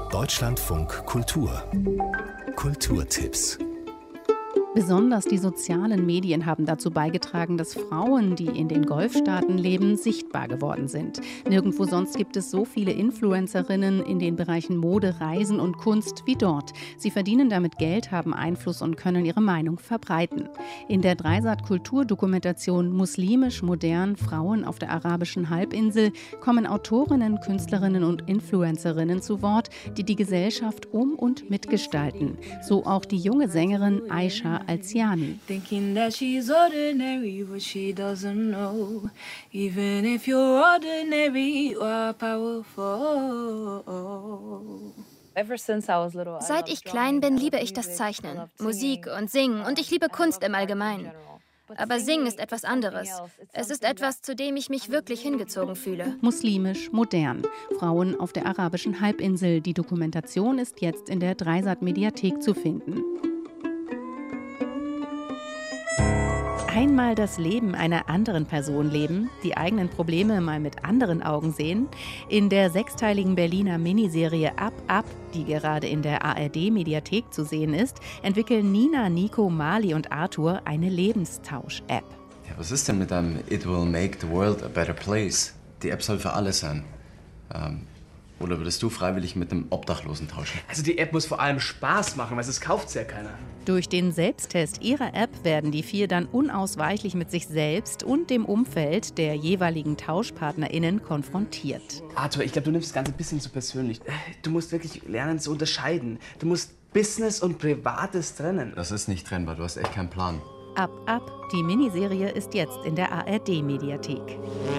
Deutschlandfunk Kultur. Kulturtipps. Besonders die sozialen Medien haben dazu beigetragen, dass Frauen, die in den Golfstaaten leben, sichtbar geworden sind. Nirgendwo sonst gibt es so viele Influencerinnen in den Bereichen Mode, Reisen und Kunst wie dort. Sie verdienen damit Geld, haben Einfluss und können ihre Meinung verbreiten. In der Dreisat-Kulturdokumentation Muslimisch modern Frauen auf der arabischen Halbinsel kommen Autorinnen, Künstlerinnen und Influencerinnen zu Wort, die die Gesellschaft um- und mitgestalten. So auch die junge Sängerin Aisha Alziani. Thinking that she's ordinary, but she doesn't know. Even if you're ordinary, you are powerful. Seit ich klein bin, liebe ich das Zeichnen, Musik und Singen und ich liebe Kunst im Allgemeinen. Aber Singen ist etwas anderes. Es ist etwas, zu dem ich mich wirklich hingezogen fühle. Muslimisch modern. Frauen auf der arabischen Halbinsel. Die Dokumentation ist jetzt in der Dreisat-Mediathek zu finden. Einmal das Leben einer anderen Person leben, die eigenen Probleme mal mit anderen Augen sehen. In der sechsteiligen Berliner Miniserie Up, Up, die gerade in der ARD-Mediathek zu sehen ist, entwickeln Nina, Nico, Mali und Arthur eine Lebenstausch-App. Ja, was ist denn mit einem It will make the world a better place? Die App soll für alle sein. Oder würdest du freiwillig mit einem Obdachlosen tauschen? Also die App muss vor allem Spaß machen, weil es kauft ja keiner. Durch den Selbsttest ihrer App werden die vier dann unausweichlich mit sich selbst und dem Umfeld der jeweiligen TauschpartnerInnen konfrontiert. Arthur, ich glaube, du nimmst das Ganze ein bisschen zu persönlich. Du musst wirklich lernen zu unterscheiden. Du musst Business und Privates trennen. Das ist nicht trennbar, du hast echt keinen Plan. Up, Up, die Miniserie ist jetzt in der ARD-Mediathek.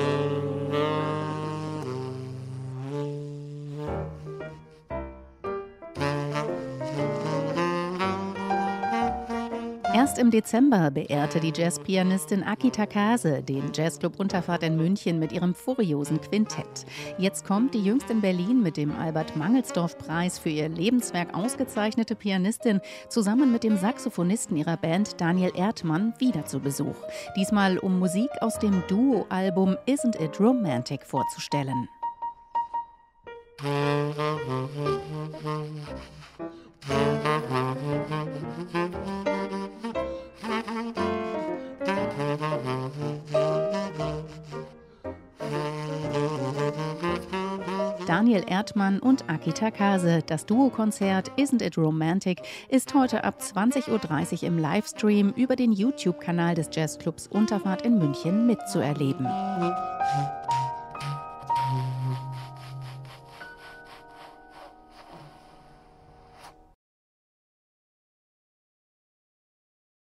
Erst im Dezember beehrte die Jazzpianistin Aki Takase den Jazzclub Unterfahrt in München mit ihrem furiosen Quintett. Jetzt kommt die jüngst in Berlin mit dem Albert-Mangelsdorff-Preis für ihr Lebenswerk ausgezeichnete Pianistin zusammen mit dem Saxophonisten ihrer Band Daniel Erdmann wieder zu Besuch. Diesmal um Musik aus dem Duo-Album Isn't It Romantic vorzustellen. Daniel Erdmann und Aki Takase. Das Duo-Konzert Isn't It Romantic ist heute ab 20:30 Uhr im Livestream über den YouTube-Kanal des Jazzclubs Unterfahrt in München mitzuerleben.